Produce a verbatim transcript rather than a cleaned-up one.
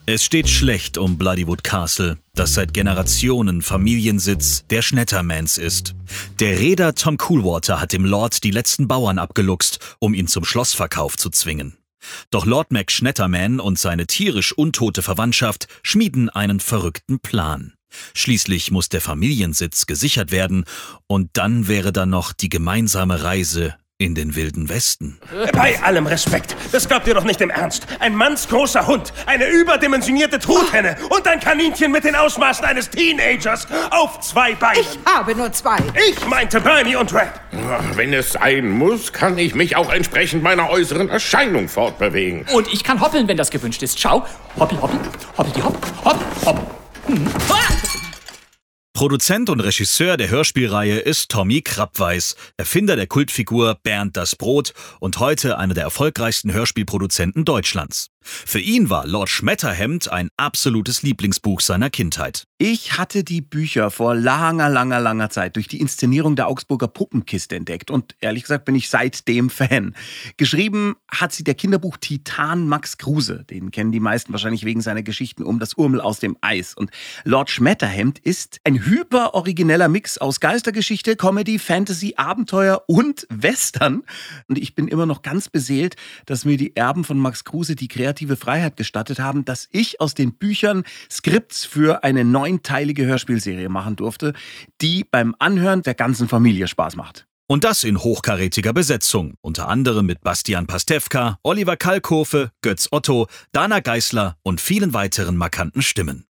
Es steht schlecht um Bloodywood Castle, das seit Generationen Familiensitz der Schnettermans ist. Der Reeder Tom Coolwater hat dem Lord die letzten Bauern abgeluchst, um ihn zum Schlossverkauf zu zwingen. Doch Lord Mac Schnetterman und seine tierisch untote Verwandtschaft schmieden einen verrückten Plan. Schließlich muss der Familiensitz gesichert werden und dann wäre da noch die gemeinsame Reise in den Wilden Westen. Bei allem Respekt, das glaubt ihr doch nicht im Ernst. Ein mannsgroßer Hund, eine überdimensionierte Truthenne und ein Kaninchen mit den Ausmaßen eines Teenagers auf zwei Beinen. Ich habe nur zwei. Ich meinte Bernie und Rap. Wenn es sein muss, kann ich mich auch entsprechend meiner äußeren Erscheinung fortbewegen. Und ich kann hoppeln, wenn das gewünscht ist. Schau, hoppel, hoppel, hoppel, hopp, hopp, hopp. Hm. Produzent und Regisseur der Hörspielreihe ist Tommy Krappweis, Erfinder der Kultfigur Bernd das Brot und heute einer der erfolgreichsten Hörspielproduzenten Deutschlands. Für ihn war Lord Schmetterhemd ein absolutes Lieblingsbuch seiner Kindheit. Ich hatte die Bücher vor langer, langer, langer Zeit durch die Inszenierung der Augsburger Puppenkiste entdeckt und ehrlich gesagt bin ich seitdem Fan. Geschrieben hat sie der Kinderbuch-Titan Max Kruse. Den kennen die meisten wahrscheinlich wegen seiner Geschichten um das Urmel aus dem Eis. Und Lord Schmetterhemd ist ein hyper origineller Mix aus Geistergeschichte, Comedy, Fantasy, Abenteuer und Western. Und ich bin immer noch ganz beseelt, dass mir die Erben von Max Kruse die kreative Freiheit gestattet haben, dass ich aus den Büchern Skripts für eine neunteilige Hörspielserie machen durfte, die beim Anhören der ganzen Familie Spaß macht. Und das in hochkarätiger Besetzung, unter anderem mit Bastian Pastewka, Oliver Kalkofe, Götz Otto, Dana Geisler und vielen weiteren markanten Stimmen.